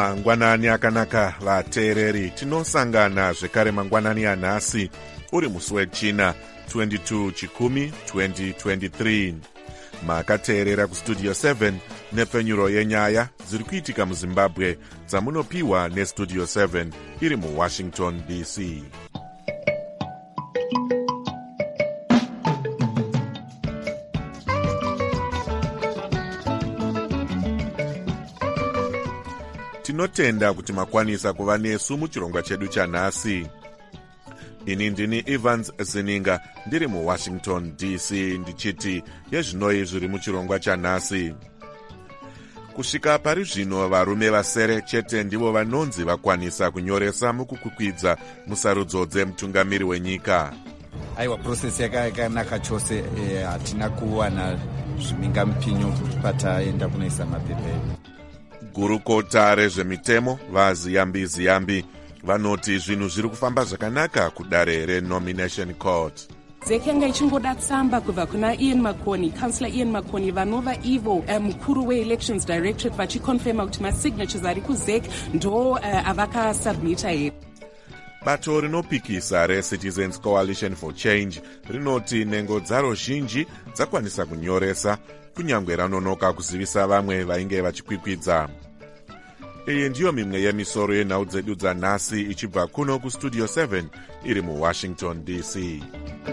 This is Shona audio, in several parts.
Mangwanani akanaka vateereri, tinosangana zvekare mangwanani anhasi uri musi wechina 22 chikumi 2023. Makateerera kustudio 7 nepfenyuro yenyaya dziri kuitika muZimbabwe dzamunopiwa nestudio 7 iri muWashington DC. Tinotenda kuti makwanisa kuva nesu muchirongwa chedu chanhasi. Ini ndini Evans Zininga ndiri muWashington DC ndichiti yezvinoi zviri muchirongwa chanhasi. Kusvika pari zvino varume vasere chete ndivo vanonzi vakwanisa kunyoresa mukukwikwidza musarudzo dzemutungamiri wenyika. Aiwa, process yakanaka chose, hatina kuwana zvimingamupinyu pataenda kunoisa mapepa edu. Gurukota rezvemitemo vaZiyambi vanoti zvinhu zviri kufamba zvakanaka kudare renomination court. ZEC yanga ichingoda tsamba kubva kuna Councillor Ian Makoni vanova ivo mukuru we-Elections Directorate vachikonfirma kuti masignatures ari kuZEC ndo avakasubmita here. Bato rinopikisa reCitizens Coalition for Change rinoti nengo dzaro zhinji dzakwanisa kunyoresa kunyangwe ranonoka kuzivisa vamwe vainge vachikwikwidza. Iyi ndiyo mimwe yemisoro yenhau dzedu dzanhasi ichibva kuno kustudio 7 iri muWashington DC.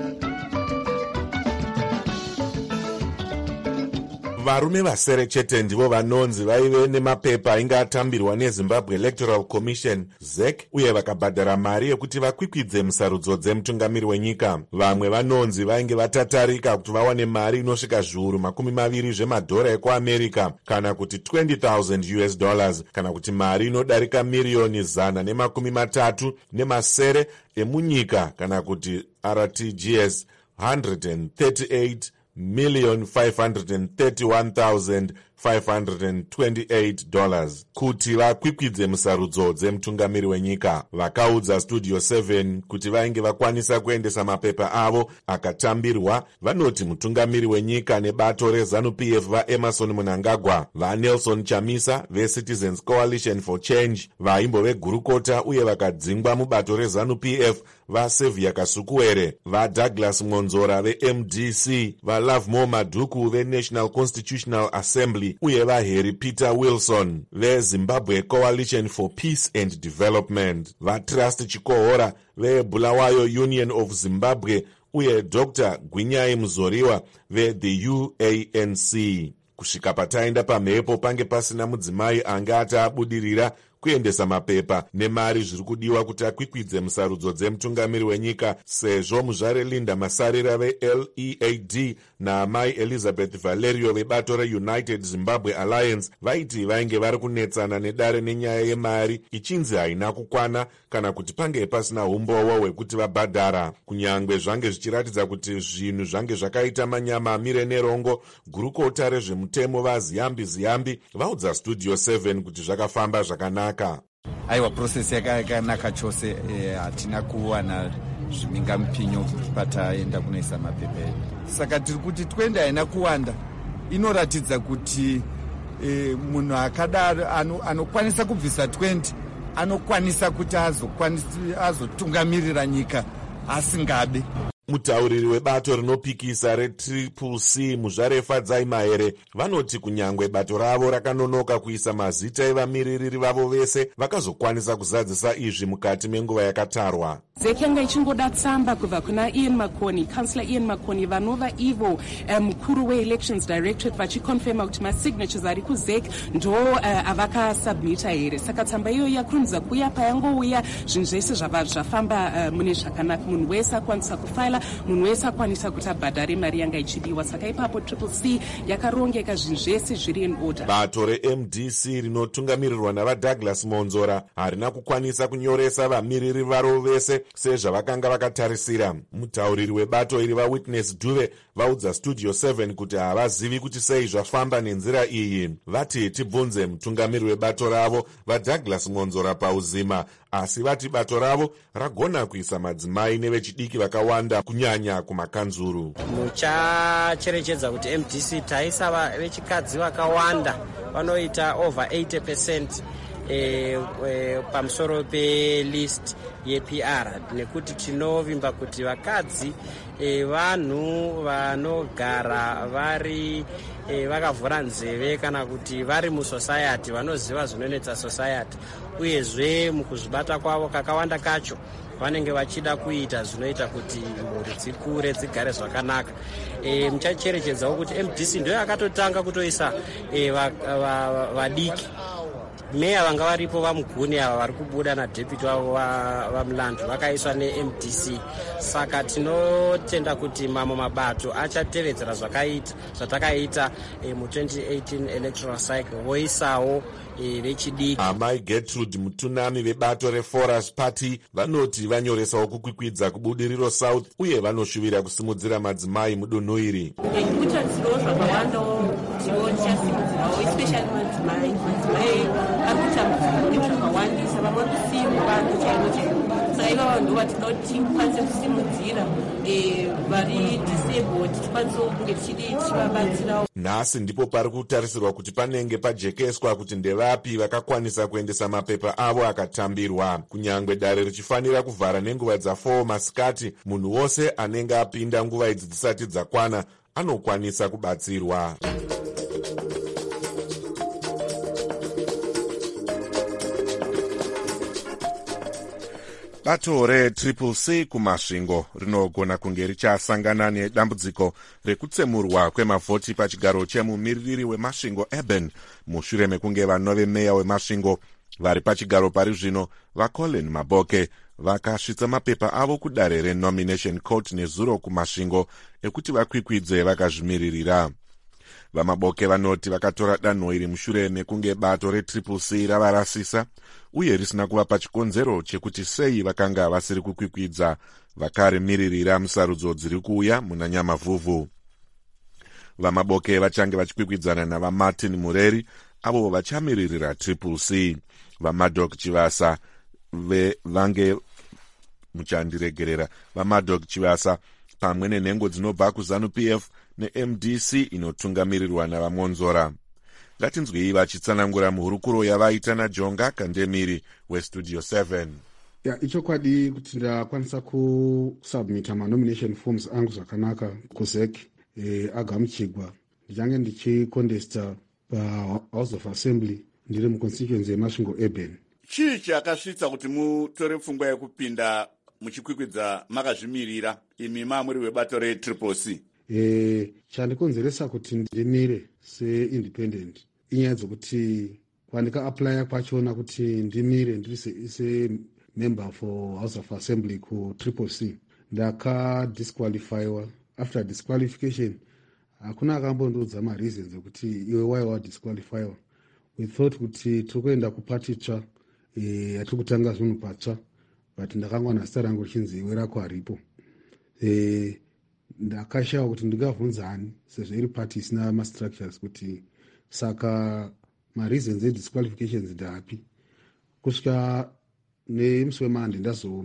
Varume vasere chete ndivo vanonzi vaive nemapepa ainge atambirwa neZimbabwe Electoral Commission ZEC uye vakabhadhara mari yekuti vakwikwidze musarudzo dzemutungamiri wenyika. Vamwe vanonzi vainge vatatarika kuti vawane mari inosvika zviuru $20 zvemadhora ekuAmerica kana kuti $20,000 kana kuti mari inodarika miliyoni 130 emunyika kana kuti RTGS $138,531,528 kuti vakwikwidze musarudzo dzemutungamiri wenyika. Vakaudza studio 7 kuti vainge vakwanisa kuendesa mapepa avo akatambirwa. Vanoti mutungamiri wenyika nebato reZANU-PF vaEmerson Mnangagwa, vaNelson Chamisa veCitizens Coalition for Change, vaimbo vegurukota uye vakadzingwa mubato reZANU-PF vaSevia Kasukuwere, vaDouglas Monzora veMDC, vaLovemore Madhuku veNational Constitutional Assembly uye vaHarry Peter Wilson veZimbabwe Coalition for Peace and Development, vaTrust Chikohora veBulawayo Union of Zimbabwe uye Dr. Gwinyai Muzoriwa veThe UANC. Kusvika pataenda pamhepo pange pasina mudzimai anga atabudirira kuendesa mapepa nemari zviri kudiwa kuti akwikwidze musarudzo dzemutungamiri wenyika, sezvo muzvare Linda Masarira veLEAD naamai Elizabeth Valerio vebato reUnited Zimbabwe Alliance vaiti vainge vari kunetsana nedare nenyaya yemari ichinzi haina kukwana kana kuti pange pasina umbowo hwekuti vabhadhara. Kunyangwe zvange zvichiratidza kuti zvinhu zvange zvakaita manyama amire nerongo, gurukota rezvemutemo vaZiyambi vaudza studio 7 kuti zvakafamba zvakanaka. Aiwa, process yakanaka chose, hatina kuwana zvimingamupinyu pataenda kunoisa mapepa edu. Saka tiri kuti twende haina kuwanda, inoratidza kuti munhu akadaro anokwanisa kubvisa 20 anokwanisa kuti azotungamirira nyika asingabe. Mutauriri webato rinopikisa reCCC muzvare Fadzai Mahere vanoti kunyangwe bato ravo rakanonoka kuisa mazita evamiririri vavo vese vakazokwanisa kuzadzisa izvi mukati menguva yakatarwa. ZEC yanga ichingoda tsamba kubva kuna Councillor Ian Makoni vanova ivo mukuru we-Elections Directorate vachikonfirma kuti masignatures ari kuZEC ndo avakasubmita here. Saka tsamba iyoyi yakurumidza kuuya payangouya zvinhu zvese zvava zvafamba mune zvakanaka. Munhu wese akwanisa kufaila, munhu wese akwanisa kuti abhadhare mari yanga ichidiwa. Saka ipapo CCC yakarongeka, zvinhu zvese zviri in order. Bato reMDC rinotungamirirwa navaDouglas Monzora harina kukwanisa kunyoresa vamiriri varo vese sezvavakanga vakatarisira. Mutauriri webato iri vaWitness Duve vaudza studio 7 kuti havazivi kuti sei zvafamba nenzira iyi. Vati tibvunze mutungamiri webato ravo vaDouglas Monzora pauzima, asi vati bato ravo ragona kuisa madzimai nevechidiki vakawanda kunyanya kumakanzuru. Muchacherechedza kuti MDC taisa vechikadzi vakawanda, vanoita over 80%. pamusoro pelist yePR, nekuti tinovimba kuti vakadzi vanhu vanogara vari vakavhura nzeve kana kuti vari musociety, vanoziva zvinonetsa society, uyezve mukuzvibata kwavo kakawanda kacho vanenge vachida kuita zvinoita kuti mhuri dzikure dzigare zvakanaka. Muchacherechedzawo kuti MDC ndoyo yakatotanga kutoisa vadiki meya vanga varipo vaMuguni ava vari kubuda nadepiti wavo vaMulandu vakaiswa neMDC. Saka tinotenda kuti mamwe mabato achatevedzera zvatakaita mu2018 electoral cycle, voisawo vechidiki. Amai Gertrude Mutunami vebato reForest Party vanoti vanyoresawo kukwikwidza kubudiriro South uye vanoshuvira kusimudzira madzimai mudunhu iri. Kutarisirawo zvakawandawo kutiwo tichasimudzirawo especially madzimai ari kutambudzika nezvakawandisa, vamwe kusimba chaimo chaimo. Saka ivava ndo vatinoda kuti tikwanise kusimudzira vari disabled, tikwanisewo kunge tichivabatsirawo. Nhasi ndipo pari kutarisirwa kuti panenge pajekeswa kuti ndevapi vakakwanisa kuendesa mapepa avo akatambirwa. Kunyangwe dare richifanira kuvhara nenguva dza4 masikati, munhu wose anenge apinda nguva idzi dzisati dzakwana anokwanisa kubatsirwa. Bato reCCC kumasvingo rinogona kunge richasangana nedambudziko rekutsemurwa kwemavhoti pachigaro chemumiririri wemasvingo Urban mushure mekunge vanove meya wemasvingo vari pachigaro pari zvino vaColin Maboke vakasvitsa mapepa avo kudare renomination court nezuro kumasvingo ekuti vakwikwidze vakazvimiririra. VaMaboke vanoti vakatora danho iri mushure mekunge bato reCCC ravarasisa uye risina kuvapa chikonzero chekuti sei vakanga vasiri kukwikwidza vakarimiririra musarudzo dziri kuuya muna Nyamavhuvhu. VaMaboke vachange vachikwikwidzana navaMartin Mureri avo vachamiririra CCC. VaMadok Chivasa vange muchandiregerera vaMadok Chivasa pamwe nenhengo dzinobva kuZANU-PF neMDC inotungamirirwa navaMonzora. Ngatinzwei vachitsanangura muhurukuro yavaita naJonga Kandemiri weStudio 7. Ichokwadi kuti ndakwanisa kusubmita manomination forms angu zvakanaka kuZEC agamuchigwa. Ndichange ndichikondesta paHouse of Assembly ndiri muconstituency yeMasvingo Urban. Chii chakasvitsa kuti mutore pfungwa yekupinda muchikwikwidza makazvimirira imi mamuri webato reCCC? Chandikonzeresa kuti ndimire seindependent inyaya dzokuti pandika-aplya kwachona kuti ndimire ndiri semember for House of Assembly kuCCC ndakadisqualifyiwa. After disqualification hakuna akambondiudza mareasons ekuti iwe why wadisqualifyiwa. We thought kuti tiri kuenda kuparty tsva hatiri kutanga zvinhu patsva, but ndakangwana zita rangu richinzi iwe rako haripo. Ndakashawa kuti ndingabvunzani sezvo iri party isina mastructures kuti saka mareasons edisqualifications ndapi. Kusvika nemusi weMonday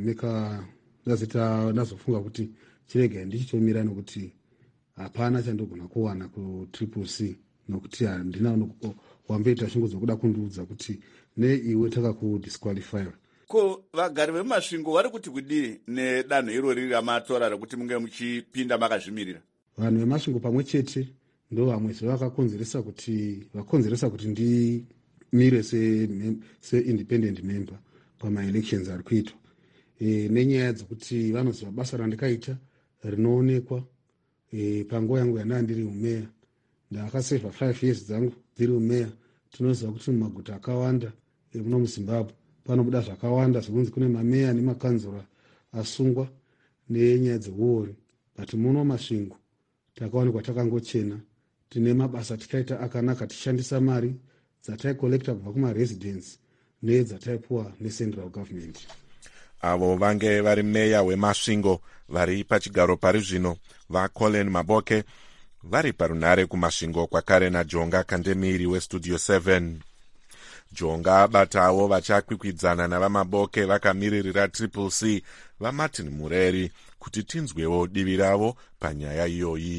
ndazofunga kuti chirega ndichitomira nekuti hapana chandogona kuwana kuCCC nokuti handina wamboita shungu dzokuda kundiudza kuti neiwe takakudisqualifyiwa. Ko vagari vemasvingo vari kuti kudii nedanho irori ramatora rekuti munge muchipinda makazvimirira? Vanhu vemasvingo pamwe chete ndo vamwe zvavakakonzeresa kuti ndimire seindependent member pamaelections ari kuitwa, nenyaya dzokuti vanoziva basa randikaita rinoonekwa. Panguva yangu yandanga ndiri umeya ndakasevha 5 years dzangu dziri umeya. Tinoziva kuti mumaguta akawanda muno muZimbabwe panobuda zvakawanda zvokunzi kune mameya nemakanzura asungwa nenyaya dzeuori, but muno masvingo takaonekwa takangochena, tine mabasa tikaita akanaka tichishandisa mari dzataikolekta kubva kumaresidence nedzataipuwa necentral government. Avo vange vari meya wemasvingo vari pachigaro pari zvino vaColin Maboke vari parunhare kumasvingo kwakare naJonga Kandemiri weStudio 7. Jonga batawo vachakwikwidzana navaMaboke vakamiririra CCC vaMartin Mureri kuti tinzwewo divi ravo panyaya iyoyi.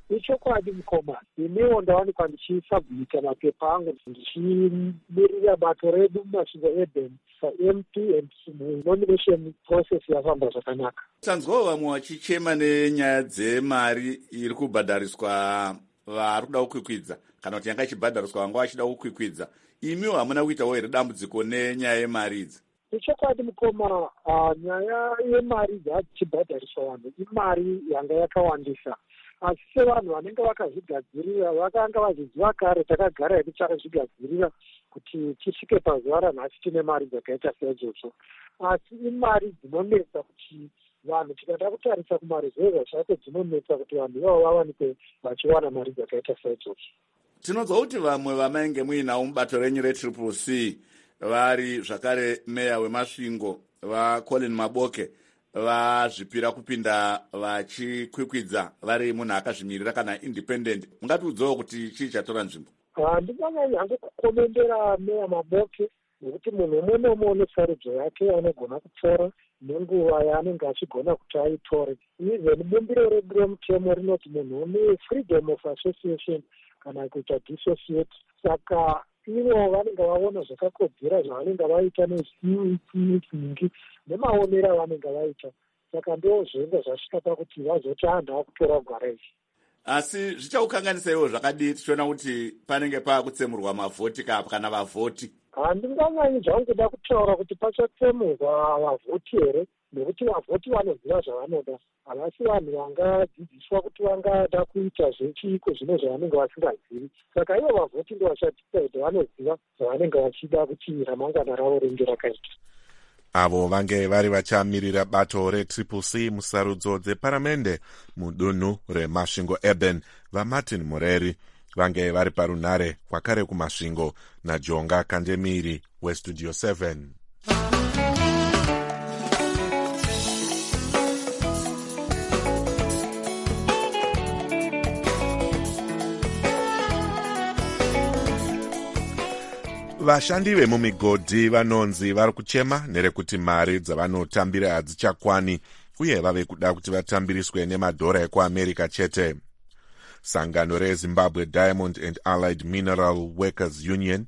ichokwadi mukoma, inewo ndawanikwa ndichisabhimita mapepa angu ndichimirira bato redu mumasvingo Urban MP and nomination process yafamba zvakanaka. Tanzwawo vamwe vachichema nenyaya dzemari iri kubhadhariswa vari kuda kukwikwidza kana kuti yanga ichibhadhariswa vanga vachida kukwikwidza. Imiwo hamuna kuitawo here dambudziko nenyaya yemari idzi? Ichokwadi mukoma, nyaya yemari dzachibhadhariswa vanhu imari yanga yakawandisa, asi sevanhu vanenge vakazvigadzirira vakanga vachiziva kare takagara hedu takazvigadzirira kuti tisvike pazuva ranhasi tine mari dzakaita seidzodzo, asi imari dzinonetsa kuti vanhu tikada kutarisa kumaruzevha chake dzinonetsa kuti vanhu ivavo vawanikwe vachiwana mari dzakaita seidzodzo. Tinonzwa kuti vamwe vamainge muinawo mubato renyu reCCC vari zvakare meya wemasvingo vaColin Maboke vazvipira kupinda vachikwikwidza vari munhu akazvimirira kana independent. Mungatiudzawo kuti chii chatora nzvimbo? Handinganyanyi hangu kukomendera meya Maboke nekuti munhu umwe nomwe une sarudzo yake anogona kutora nenguva yaanenge achigona kuti aitore. Even bumbiro redu remutemo rinoti munhu une freedom of association kana kuita dissociate. Saka ivo vanenge vaona zvakakodzera zvavanenge vaita nezingi nemaonero avanenge vaita. Saka ndo zvinenge zvasvika pakuti vazoti anhu akutora gwara izvi. Asi zvichaukanganisaiwo zvakadii tichiona kuti panenge paakutsemurwa mavhoti kana vavhoti? Handinganyanyi zvangu kuda kutaura kuti pachatsemurwa vavhoti here, nekuti vavhoti vanoziva zvavanoda. Havasi vanhu vangadzidziswa kuti vangada kuita zvechiiko zvino zvavanenge vasingazivi. Saka ivo vavhoti ndo vachadecide, vanoziva zvavanenge vachida kuti ramangwana ravo ringe rakaita. Avo vange vari vachamirira bato reCCC musarudzo dzeparamende mudunhu remasvingo Urban vaMartin Mureri vange vari parunhare kwakare kumasvingo naJonga Kandemiri weStudio 7. Vashandi vemumigodhi vanonzi vari kuchema nerekuti mari dzavanotambira hadzichakwani uye vave kuda kuti vatambiriswe nemadhora ekuAmerica chete. Sangano reZimbabwe Diamond and Allied Mineral Workers Union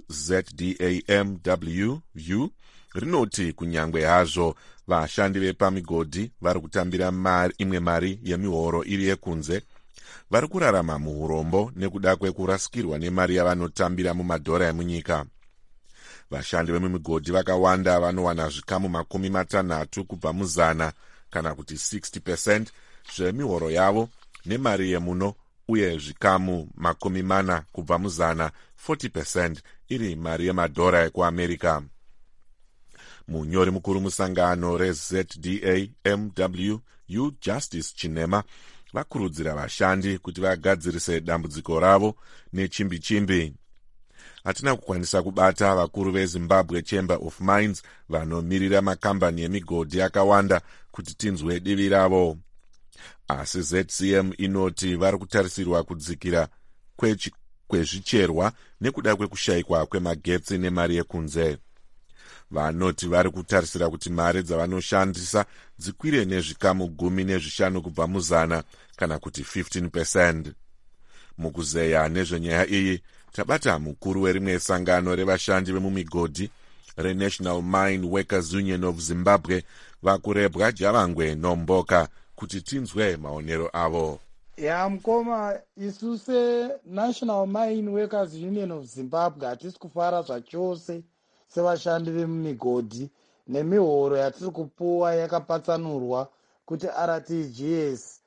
ZDAMWU rinoti kunyangwe hazvo vashandi vepamigodhi vari kutambira imwe mari yemihoro iri yekunze, vari kurarama muurombo nekuda kwekurasikirwa nemari yavanotambira mumadhora emunyika. Vashandi vemimigodhi vakawanda vanowana zvikamu 60 kubva muzana kana kuti 60% zvemihoro yavo nemari yemuno uye zvikamu 40 kubva muzana 40% iri mari yemadhora ekuAmerica. Munyori mukuru musangano reZDAMWU Justice Chinema vakurudzira vashandi kuti vagadzirise dambudziko ravo nechimbi-chimbi. Hatina kukwanisa kubata vakuru veZimbabwe Chamber of Mines vanomirira makambani emigodhi akawanda kuti tinzwe divi ravo. Asi ZCM inoti vari kutarisirwa kudzikira kwezvicherwa nekuda kwekushayikwa kwemagetsi nemari yekunze. Vanoti vari kutarisira kuti mari dzavanoshandisa dzikwire nezvikamu 15 kubva muzana kana kuti 15%. Mukuzeya nezvenyaya iyi tabata mukuru werimwe sangano revashandi vemumigodhi reNational Mine Workers Union of Zimbabwe vakurebwa Javangwe Nomboka kuti tinzwe maonero avo. Mukoma, isu seNational Mine Workers Union of Zimbabwe hatisi kufara zvachose sevashandi vemumigodhi nemihoro yatiri kupuwa yakapatsanurwa kuti RTGS,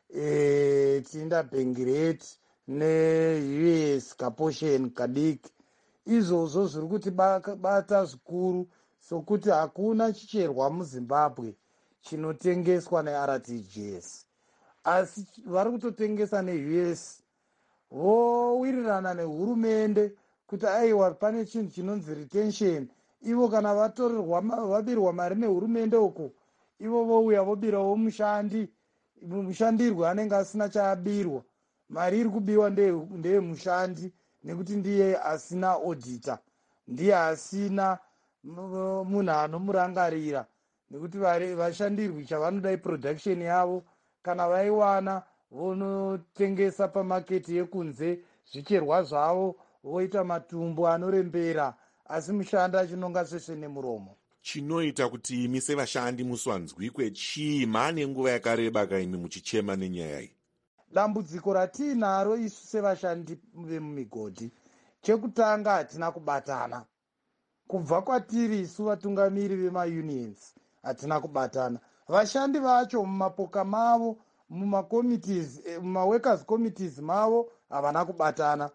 Tinda Bengrate neUS Kaposhen kadiki. Izvozvo zviri kutibata zvikuru sokuti hakuna chicherwa muZimbabwe chinotengeswa neRTGS, asi vari kutotengesa neUS. Vowirirana nehurumende kuti aiwa pane chinhu chinonzi retention. Ivo kana vabirwa mari nehurumende uko, ivo vouya vobirawo mushandirwe anenge asina chaabirwa. Mari iri kubiwa ndeye mushandi nekuti ndiye asina auditor, ndiye asina munhu anomurangarira, nekuti vashandirwi chavanoda production yavo kana vaiwana vonotengesa pamaketi yekunze zvicherwa zvavo, voita matumbu anorembera, asi mushandi achinonga svesve nemuromo. Chinoita kuti imi sevashandi muswanzwikwe chii? Mane nguva yakareba kaimi muchichema nenyaya iyi. Dambudziko ratinaro isu sevashandi vemumigodhi, chekutanga hatina kubatana. Kubva kwatiri isu vatungamiri vemaunions hatina kubatana. Vashandi vacho mumapoka mavo, mumaworkers committees mavo havana kubatana.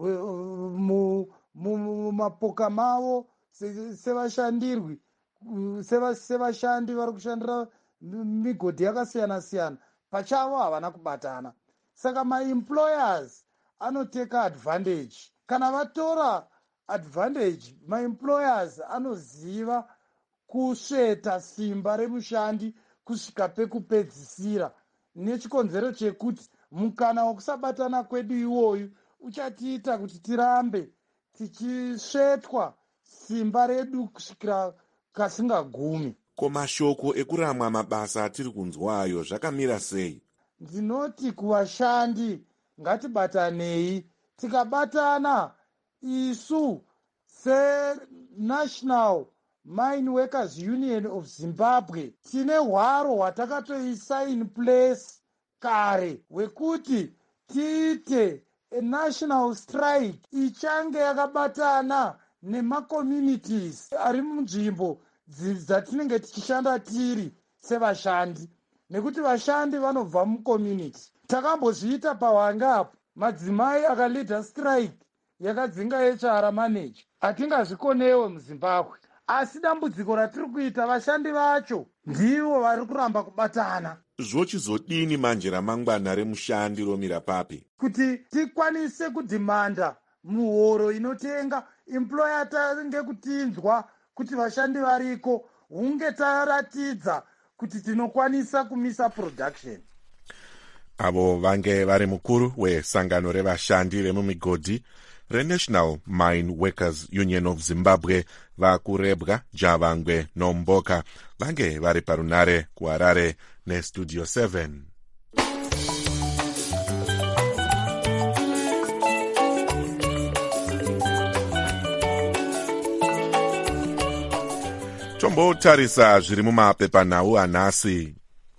Mumapoka mavo sevashandirwi, sevashandi vari kushandira migodhi yakasiyana siyana, pachavo havana kubatana. Saka maemployers anoteka advantage. Kana vatora advantage, maemployers anoziva kusveta simba remushandi kusvika pekupedzisira, nechikonzero chekuti mukana wekusabatana kwedu iwoyu uchatiita kuti tirambe tichisvetwa simba redu kusvikira kasingagumi. Ko mashoko ekuramwa mabasa atiri kunzwayo zvakamira sei? Ndinoti kuvashandi ngatibatanei. Tikabatana isu seNational Mine Workers Union of Zimbabwe tine hwaro hwatakatoisa place kare hwekuti tiite a national strike ichange yakabatana nemacommunities ari munzvimbo dzatinenge tichishanda tiri sevashandi, nekuti vashandi vanobva mucommunity. Takambozviita pawangapo, madzimai akalidha strike yakadzinga HR manager. Hatingazvikonewo muZimbabwe, asi dambudziko ratiri kuita vashandi vacho ndivo vari kuramba kubatana. Zvochizodini manje ramangwana remushandi romira papi? Kuti tikwanise kudhimanda muhoro inotenga, employer tange kutinzwa kuti vashandi variko, hunge taratidza kuti tinokwanisa kumisa production. Avo vange vari mukuru wesangano revashandi vemumigodhi reNational Mine Workers Union of Zimbabwe vakurebwa Javangwe Nomboka vange vari parunare kuHarare neStudio 7. Tombotarisa zviri mumapepanhau anhasi.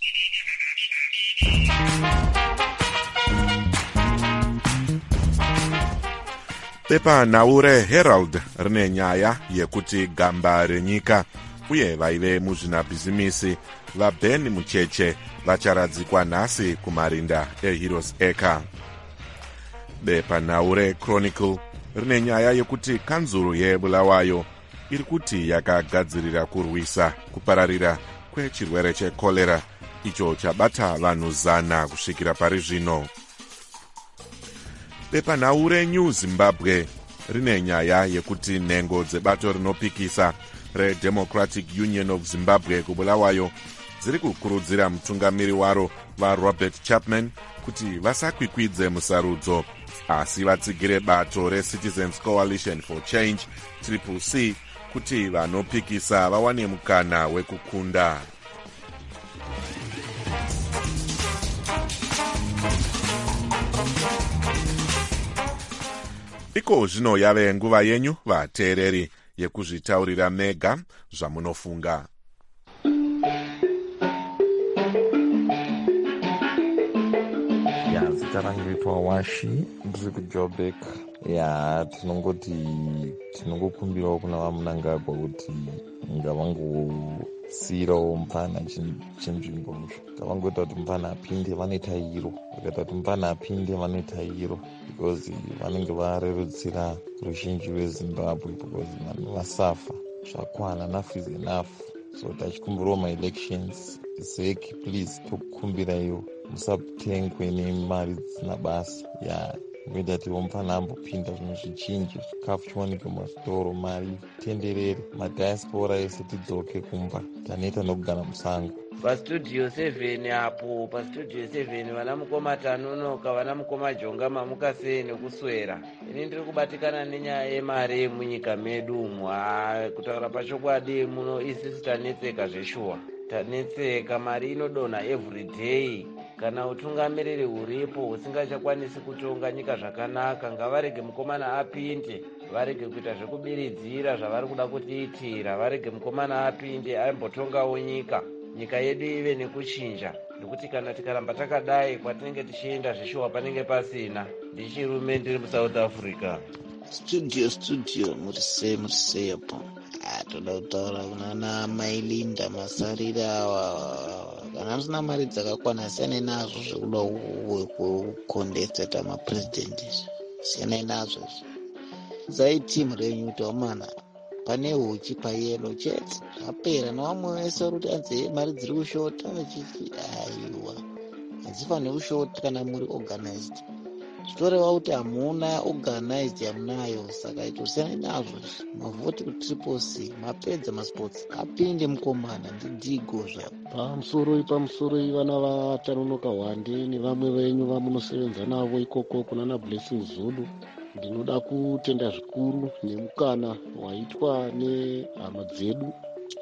Pepanhau reHerald rine nyaya yekuti gamba renyika uye vaive muzvinabhizimisi vaBen Mucheche vacharadzikwa nhasi kumarinda eHeroes Acre. Pepanhau reChronicle rine nyaya yekuti kanzuru yeBulawayo iri kuti yakagadzirira kurwisa kupararira kwechirwere chekorera icho chabata vanhu 100 kusvikira pari zvino. Pepanhau reNew Zimbabwe rine nyaya yekuti nhengo dzebato rinopikisa reDemocratic Union of Zimbabwe kuBulawayo dziri kukurudzira mutungamiri waro vaRobert Chapman kuti vasakwikwidze musarudzo asi vatsigire bato reCitizens Coalition for Change CCC kuti vanopikisa vawane mukana wekukunda. Iko zvino yave nguva yenyu vateereri yekuzvitaurira mega zvamunofunga. Zita rangu itwa Washi, ndiri kuJoburg. Tinongokumbirawo kuna vaMunangagwa kuti ngavangosiyirawo Mupana chinzvimbo ngavangoita kuti Mupana apinde vanoita iro, vakaita kuti Mupana apinde vanoita iro, because vanenge varerutsira ruzhinji rweZimbabwe, because vanhu vasafa zvakwana, enough is enough. So tachikumbirawo maelections sake, please tokukumbiraiwo musatengwe nemari dzisina basa. Ngoita kuti Mupana ambopinda zvinhu zvichinji, chikafu chiwanike muzvitoro, mari tenderere, madiaspora ese tidzoke kumba, taneta nokugara musango. PaStudio 7 apo, PaStudio 7 vana mukoma Tanonoka, vana mukoma Jonga mamukasei nekuswera. Ini ndiri kubatikana nenyaya yemari munyika medu umu. Kutaura pachokwadi muno isisi tanetseka zveshuwa. Tanetseka, mari inodonha every day. kana utungamiriri huripo husingachakwanisi kutonga nyika zvakanaka, ngavarege mukomana apinde, varege kuita zvekubiridzira zvavari kuda kutiitira, varege mukomana apinde aimbotongawo nyika yedu ive nekuchinja. Nekuti kana tikaramba takadai kwatinenge tichienda zvishuwa panenge pasina. Ndichirume ndiri muSouth Africa. Studio murisei apo toda kutaura kunana Mailinda Masarira awa kana musina mari dzakakwana siyanai nazvo zvekuda kukondeseta mapresident, siyanai nazvo zai timu renyu kuti wamana pane huchi payelo chete apera nevamwe vese kuti anzi mari dziri kushota vachiti aiwa hadzifaniri kushota kana muri organized. Zvitoreva kuti hamuna organized yamunayo, saka itosiyanai nazvo mavhoti kutriple C mapedza masports apinde mukomana ndidigo zvavo pamusoro vana vatanonoka Hwande nevamwe venyu vamunosevenza navo ikoko kunana Blessing Zulu. Ndinoda kutenda zvikuru nemukana waitwa nehama dzedu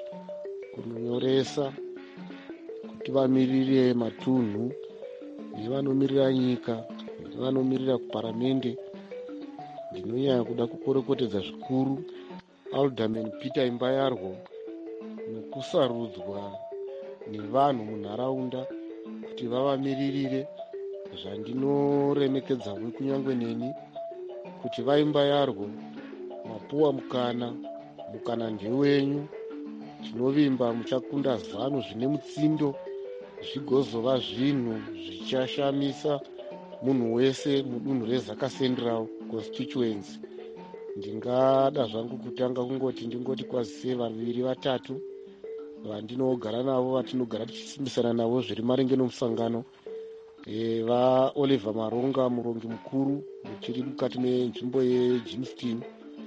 kunonyoresa kuti vamirire matunhu nevanomirira nyika nevanomirira kuparamende. Ndinonyanya kuda kukorekotedza zvikuru Alderman Peter Imbayarwo nekusarudzwa nevanhu munharaunda kuti vavamiririre. Zvandinoremekedzawo kunyangwe neni kuti vaImbayarwo mapuwa mukana ndewenyu. Tinovimba muchakunda zano zvine mutsindo zvigozova zvinhu zvichashamisa munhu wese mudunhu reZaka Central constituency. Ndingada zvangu kutanga kungoti ndingoti kwazise vaviri vatatu vandinogara navo, vatinogara tichisimbisana navo zviri maringe nomusangano, vaOliver Maronga murongi mukuru muchiri mukati menzvimbo yeJimston,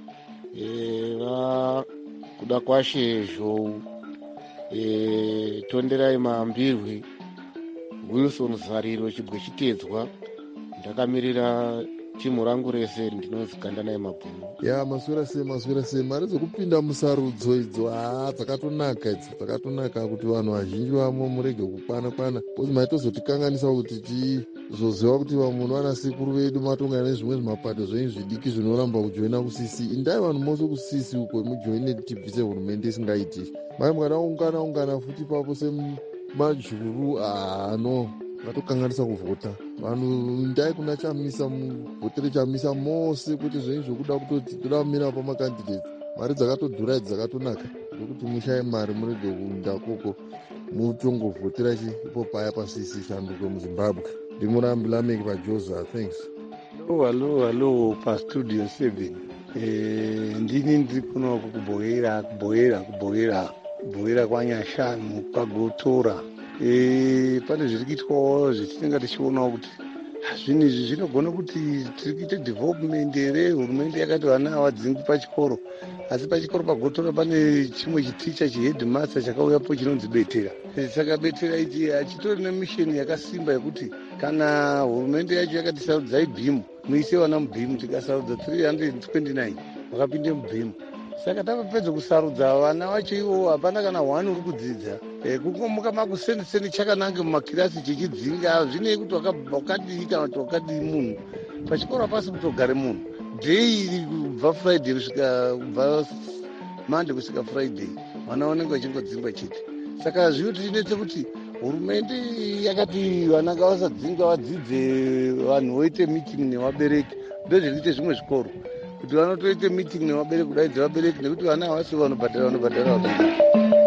vakuda kwashe Zhou, Tonderai Maambirwe, Wilson Zariro Chibwe Chitedzwa. Ndakamirira timu rangu rese ndinonzi Kandanai Mabhunu. Maswera se mari dzekupinda musarudzo idzo dzakatonaka kuti vanhu vazhinji vamo murege kukwana kuti maitozotikanganisa kuti tizoziva kuti vamunhu vanasekuru vedu matongana nezvimwe zvimapato zvenyu zvidiki zvinoramba kujoina kusisi. Indai vanhu mose kusisi uko mujoine tibvise hurumende isingaiti. Mai mwana ungana futi papo semajuru ngatokanganisa kuvhota vanhu. Ndai kuna chamisa muvhotere chamisa mose kuti zvenyu zvokuda kutoti toda pamakandidates. Mari dzakatodhura idzi dzakatonaka ndokuti mushaye mari murege kuenda koko mutongovhotera ipo paya pasisi shanduko muZimbabwe. Ndimurambi Lameki paJoza. Thanks. Hello pastudio 7. Ndini ndiri kuno kubhoera kwanyashanu kwagotora. Pane zviri kuitwawo zvitinenge tichionawo kuti zvinhu izvi zvinogona kuti tiri kuita development here. Hurumende yakati vana havadzingwi pachikoro, asi pachikoro pagotora pane chimwe chiticha chihedmaster chakauyapo chinonzi Betera. Saka Betera ichi hachitori nemisheni yakasimba yekuti kana hurumende yacho yakati sarudzai bhimu muise vana mubhimu, tikasarudza 329 vakapinde mubhimu. Saka tapedza kusarudza vana vacho ivo hapana kana 1 uri kudzidza. Kungomuka makusendiseni chakanange mumakirasi chichidzinga zvinei kuti wakadii kana kuti wakadii munhu. Pachikoro hapasi kutogare munhu daily kubva Friday kubva Monday kusvika Friday vana vanenge vachingodzingwa chete. Saka zvinotinetse kuti hurumende yakati vana ngavasadzinga vadzidze, vanhu voite meeting nevabereki. Ndozvirikuite zvimwe zvikoro kuti vanotoite meeting nevabereki, kudaidza vabereki nekuti vana havasi vanobhadhara vabereki.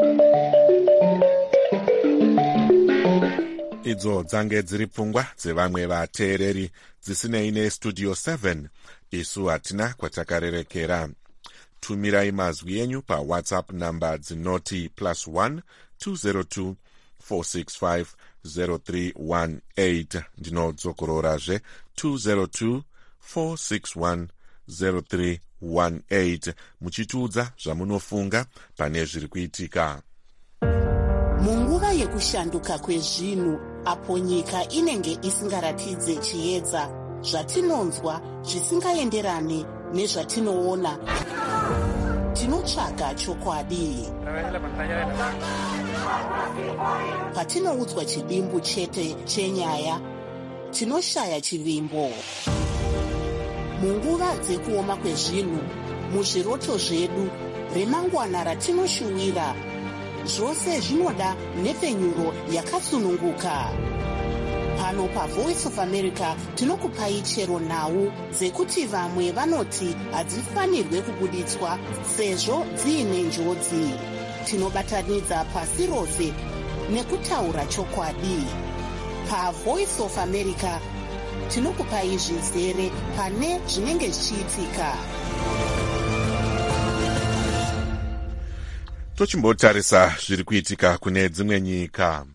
Idzo dzange dziri pfungwa dzevamwe vateereri dzisinei nestudio 7. Isu hatina kwatakarerekera. Tumirai mazwi enyu paWhatsApp namba dzinoti +1 202 465 0318. Ndinodzokororazve 202 461 0318 muchitiudza zvamunofunga pane zviri kuitika. Munguva yekushanduka kwezvinhu, apo nyika inenge isingaratidze chiedza, zvatinonzwa zvisingaenderane nezvatinoona, tinotsvaga chokwadi. patinoudzwa chidimbu chete chenyaya tinoshaya chivimbo. Munguva dzekuoma kwezvinhu, muzviroto zvedu remangwana ratinoshuwira, zvose zvinoda nhepfenyuro yakasununguka. Pano paVoice of America tinokupai chero nhau dzekuti vamwe vanoti hadzifanirwe kubuditswa sezvo dziine njodzi. Tinobatanidza pasi rose nekutaura chokwadi. PaVoice of America tinokupai zvizere pane zvinenge zvichiitika. Tochimbotarisa zviri kuitika kune dzimwe nyika.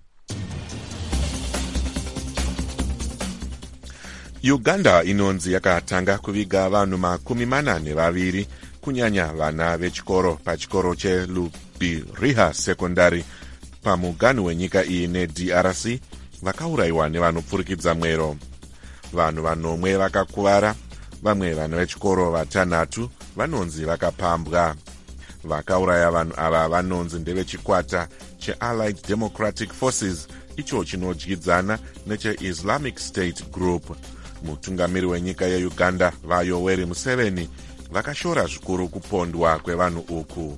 Uganda inonzi yakatanga kuviga vanhu 42 kunyanya vana vechikoro pachikoro cheLubiriha Secondary pamuganhu wenyika iyi neDRC vakaurayiwa nevanopfurikidza mwero. Vanhu 9 vakakuvara, vamwe vana vechikoro 6 vanonzi vakapambwa. Vakauraya vanhu ava vanonzi ndevechikwata cheAllied Democratic Forces, icho chinodyidzana necheIslamic State Group. Mutungamiri wenyika yeUganda vaYoweri Museveni vakashora zvikuru kupondwa kwevanhu uku.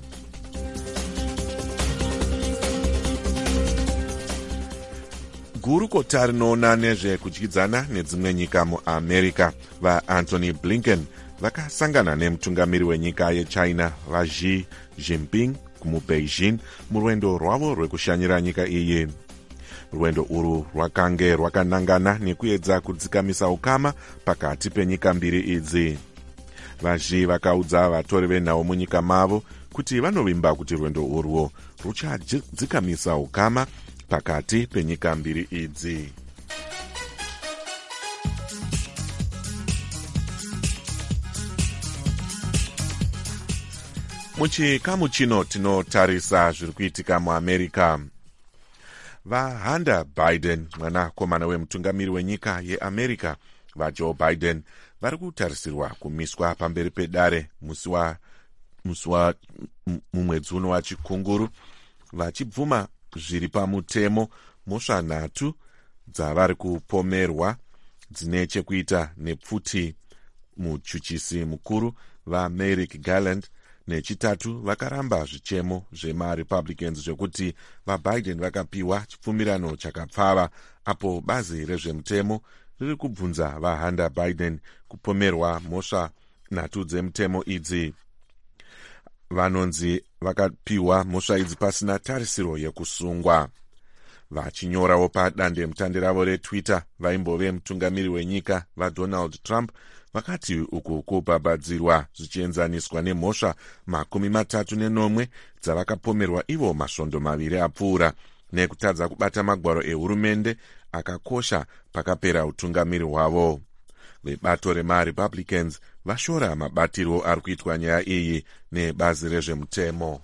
Gurukota rinoona nezvekudyidzana nedzimwe nyika muAmerica vaAnthony Blinken vakasangana nemutungamiri wenyika yeChina vaXi Jinping kumuBeijing murwendo rwavo rwekushanyira nyika iyi. Rwendo urwu rwakange rwakanangana nekuedza kudzikamisa ukama pakati penyika mbiri idzi. VaXi vakaudza vatori venhau munyika mavo kuti vanovimba kuti rwendo urwu ruchadzikamisa ukama pakati penyika mbiri idzi. Muchikamu chino tinotarisa zviri kuitika muAmerica. VaHunter Biden, mwanakomana wemutungamiri wenyika yeAmerica vaJoe Biden, vari kutarisirwa kumiswa pamberi pedare mumwedzi uno wachikunguru, vachibvuma zviri pamutemo mhosva 3 dzavari kupomerwa dzine chekuita nepfuti muchuchisi mukuru vaMerrick Garland, nechitatu vakaramba zvichemo zvemaRepublicans zvekuti vaBiden vakapiwa chipfumirano chakapfava, apo bazi rezvemutemo riri kubvunza vaHunter Biden kupomerwa mhosva 3 dzemutemo idzi. Vanonzi vakapiwa mhosva idzi pasina tarisiro yekusungwa. Vachinyorawo padande mutande ravo reTwitter, vaimbove mutungamiri wenyika vaDonald Trump vakati uku kubhabhadzirwa zvichienzaniswa nemhosva 34 dzavakapomerwa ivo masvondo 2 apfuura nekutadza kubata magwaro ehurumende akakosha pakapera utungamiri hwavo. Vebato remaRepublicans vashora mabatirwo ari kuitwa nyaya iyi nebazi rezvemutemo.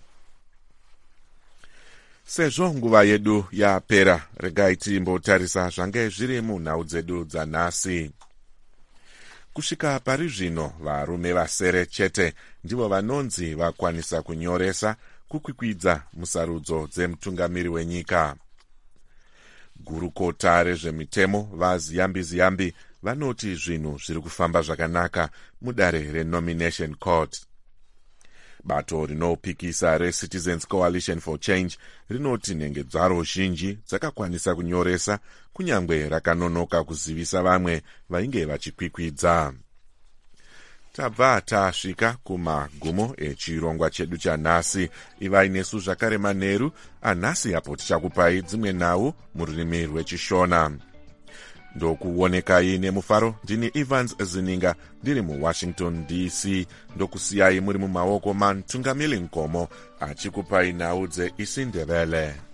Sezvo nguva yedu yapera, regai timbotarisa zvange zviri munhau dzedu dzanhasi. Kusvika pari zvino, varume vasere chete ndivo vanonzi vakwanisa kunyoresa kukwikwidza musarudzo dzemutungamiri wenyika. Gurukota rezvemitemo vaZiyambi vanoti zvinhu zviri kufamba zvakanaka mudare reNomination Court. Bato rinopikisa reCitizens Coalition for Change rinoti nhenge dzaro zhinji dzakakwanisa kunyoresa kunyangwe rakanonoka kuzivisa vamwe vainge vachikwikwidza. Tabva tasvika kumagumo echirongwa chedu chanhasi. Ivai nesu zvakare manheru anhasi apo tichakupai dzimwe nhau mururimi rwechishona. Ndokuonekai nemufaro, ndini Evans Zininga ndiri muWashington DC, ndokusiyai muri mumaoko mamutungamiri Nkomo achikupai nhau dzeIsindebele.